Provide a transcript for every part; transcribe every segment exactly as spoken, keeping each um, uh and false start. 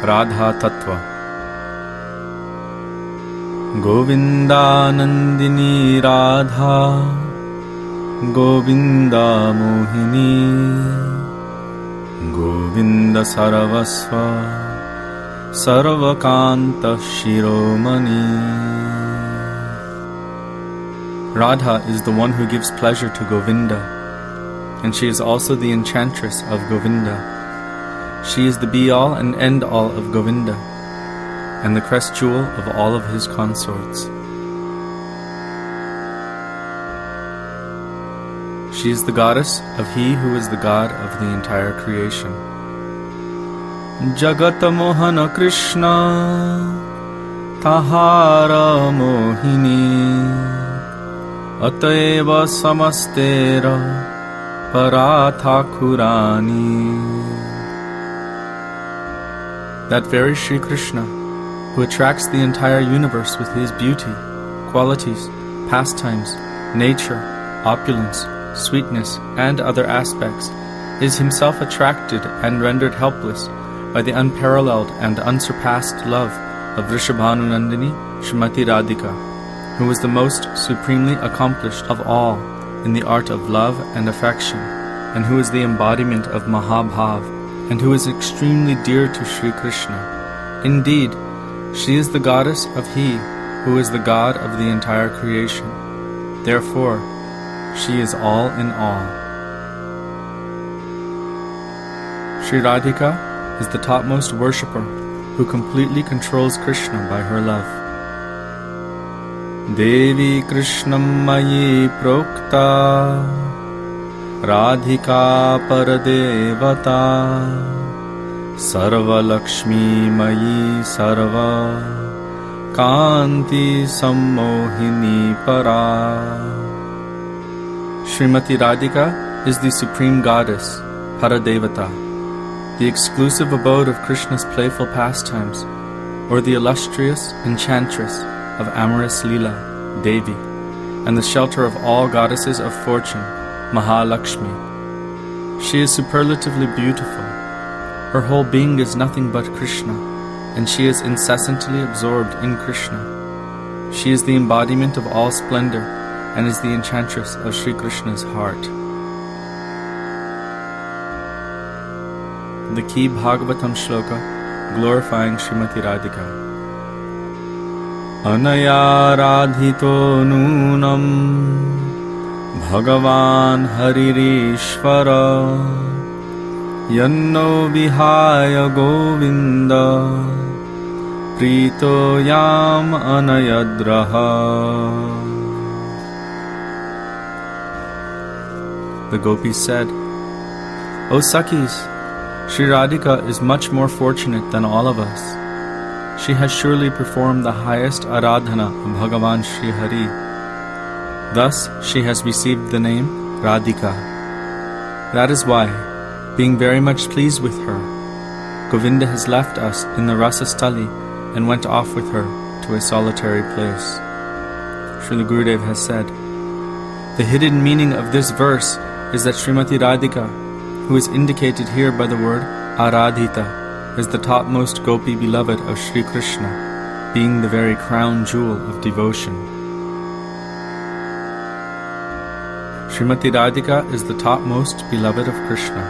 Radha Tattva. Govinda Nandini Radha, Govinda Mohini, Govinda Sarvasva, Sarvakanta Shiromani. Radha is the one who gives pleasure to Govinda, and she is also the enchantress of Govinda. She is the be-all and end-all of Govinda, and the crest jewel of all of his consorts. She is the goddess of he who is the god of the entire creation. Jagat Mohana Krishna Tahara Mohini Ateva Samastera Parathakurani. That very Sri Krishna, who attracts the entire universe with his beauty, qualities, pastimes, nature, opulence, sweetness, and other aspects, is himself attracted and rendered helpless by the unparalleled and unsurpassed love of Vrishabhanu Nandini Srimati Radhika, who was the most supremely accomplished of all in the art of love and affection, and who is the embodiment of Mahabhav, and who is extremely dear to Sri Krishna. Indeed, she is the goddess of he who is the god of the entire creation. Therefore, she is all in all. Sri Radhika is the topmost worshipper who completely controls Krishna by her love. Devi Krishnam Mayi Prokta Radhika Paradevata Sarva Lakshmi Mayi Sarva Kanti Sammohini Para. Srimati Radhika is the supreme goddess, Paradevata, the exclusive abode of Krishna's playful pastimes, or the illustrious enchantress of amorous Leela, Devi, and the shelter of all goddesses of fortune, Mahalakshmi. She is superlatively beautiful. Her whole being is nothing but Krishna, and she is incessantly absorbed in Krishna. She is the embodiment of all splendor, and is the enchantress of Sri Krishna's heart. The key Bhagavatam shloka glorifying Srimati Radhika. Anaya radhito nunam Bhagavan Haririshvara Yanno vihaya govinda Prito yam anayadraha. The gopis said, O Sakhis, Sri Radhika is much more fortunate than all of us. She has surely performed the highest aradhana of Bhagavan Sri Hari. Thus she has received the name Radhika. That is why, being very much pleased with her, Govinda has left us in the Rasastali and went off with her to a solitary place. Srila Gurudev has said, the hidden meaning of this verse is that Srimati Radhika, who is indicated here by the word Aradhita, is the topmost gopi beloved of Sri Krishna, being the very crown jewel of devotion. Srimati Radhika is the topmost beloved of Krishna.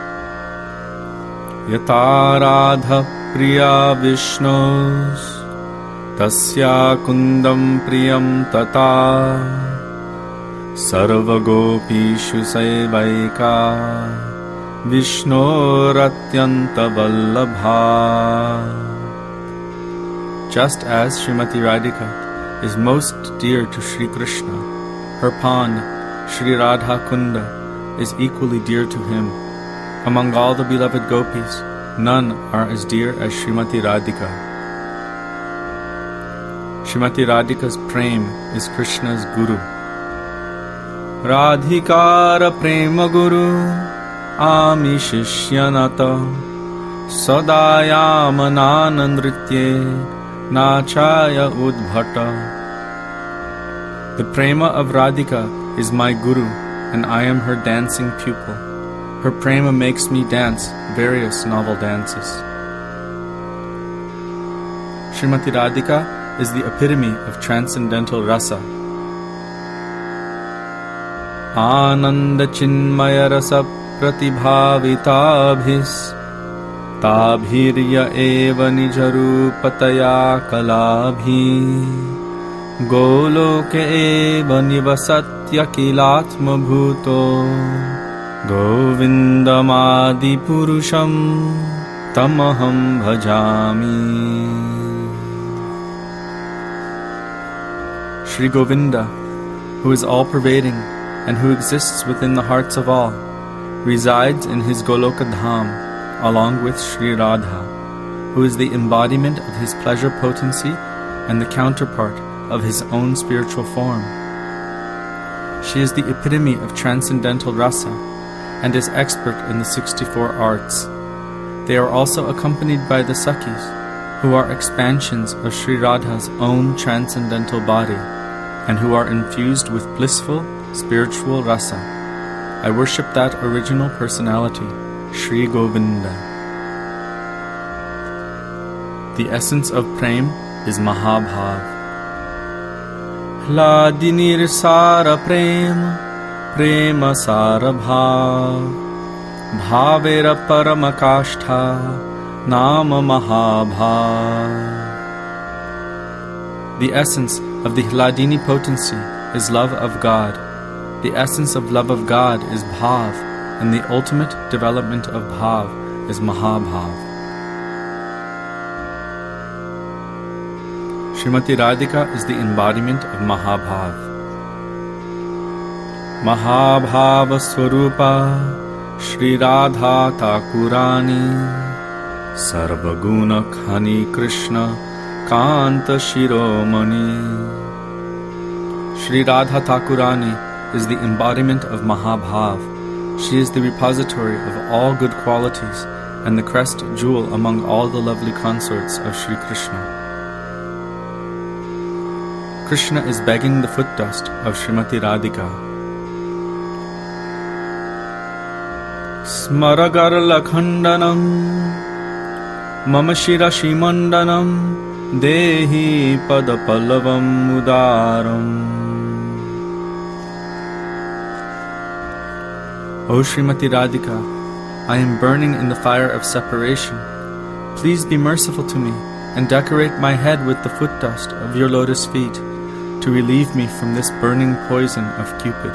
Yata Radha Priya Vishnos Tasya Kundam Priyam Tata Sarva Gopishu Sevaika Vishnoratyanta Vallabha. Just as Srimati Radhika is most dear to Sri Krishna, her pond, Sri Radha Kunda, is equally dear to him. Among all the beloved gopis, none are as dear as Srimati Radhika. Srimati Radhika's prem is Krishna's guru. Radhikara prema guru Ami Shishyanata Sadayamananandritye Nachaya Udbhata. The prema of Radhika is my guru, and I am her dancing pupil. Her prema makes me dance various novel dances. Srimati Radhika is the epitome of transcendental rasa. Ananda Chinmaya Rasa Pratibhavitabhis Tabhirya Eva Nijarupataya Kalabhi Goloke Eva Nivasatya Kilatma Bhuto Govindamadi Purusham Tamaham Bhajami. Shri Govinda, who is all-pervading and who exists within the hearts of all, resides in his Goloka Dham along with Shri Radha, who is the embodiment of his pleasure potency and the counterpart of his own spiritual form. She is the epitome of transcendental rasa and is expert in the sixty-four arts. They are also accompanied by the Sakhis, who are expansions of Shri Radha's own transcendental body, and who are infused with blissful, spiritual rasa. I worship that original personality, Shri Govinda. The essence of Prem is Mahabhav. Hladinir Sara Prem, Prema Sara Bhav, Bhavera Paramakashtha, Nama Mahabhav. The essence of the Hladini potency is love of God. The essence of love of God is Bhav, and the ultimate development of Bhav is Mahabhav. Srimati Radhika is the embodiment of Mahabhav. Mahabhava Swarupa Shri Radha Thakurani Sarvaguna Khani Krishna Kanta Shiromani. Shri Radha Thakurani is the embodiment of Mahabhav. She is the repository of all good qualities and the crest jewel among all the lovely consorts of Shri Krishna. Krishna is begging the foot dust of Srimati Radhika. Smaragarla Khandanam Mama Shira Shimandanam Dehi Padapallavam Udaram. O Srimati Radhika, I am burning in the fire of separation. Please be merciful to me and decorate my head with the foot dust of your lotus feet to relieve me from this burning poison of Cupid.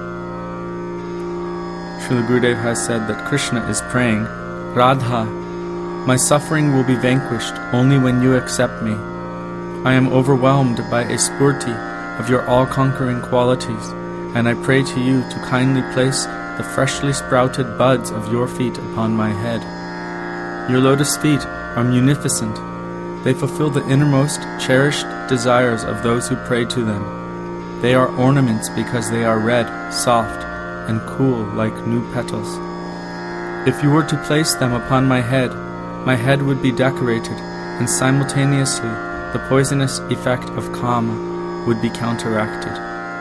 Srila Gurudev has said that Krishna is praying, Radha, my suffering will be vanquished only when you accept me. I am overwhelmed by a spurti of your all-conquering qualities, and I pray to you to kindly place the freshly sprouted buds of your feet upon my head. Your lotus feet are munificent. They fulfill the innermost, cherished desires of those who pray to them. They are ornaments because they are red, soft, and cool like new petals. If you were to place them upon my head, my head would be decorated, and simultaneously the poisonous effect of kama would be counteracted.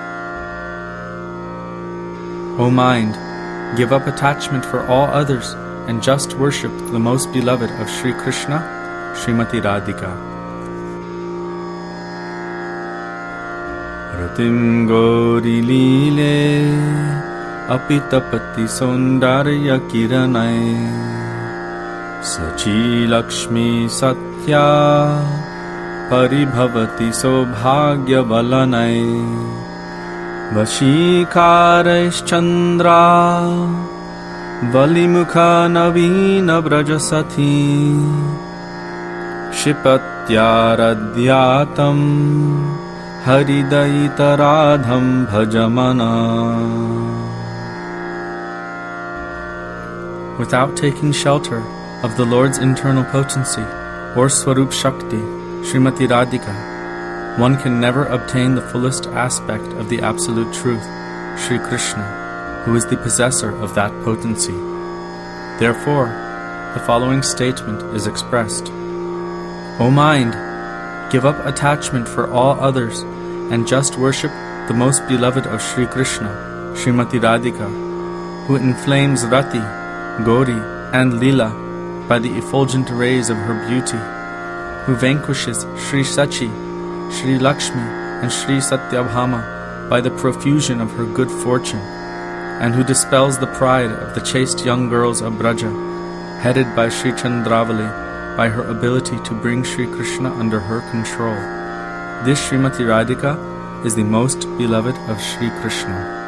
O mind, give up attachment for all others and just worship the most beloved of Sri Krishna, Srimati Radhika. Ratim Gauri Lile Apitapati Sondarya Kiranai Sachi Lakshmi Satya Paribhavati Sobhagya Valanai Vashikarais Chandra Valimukha Navina Brajasati Shipatyaradhyatam Haridayitaradham Bhajamana. Without taking shelter of the Lord's internal potency or Swarup Shakti, Srimati Radhika, one can never obtain the fullest aspect of the absolute truth, Sri Krishna, who is the possessor of that potency. Therefore, the following statement is expressed. O mind, give up attachment for all others and just worship the most beloved of Sri Krishna, Srimati Radhika, who inflames Rati, Gauri, and Leela by the effulgent rays of her beauty. who vanquishes Sri Sachi, Sri Lakshmi, and Sri Satyabhama by the profusion of her good fortune, and who dispels the pride of the chaste young girls of Braja, headed by Sri Chandravali by her ability to bring Sri Krishna under her control. This Srimati Radhika is the most beloved of Sri Krishna.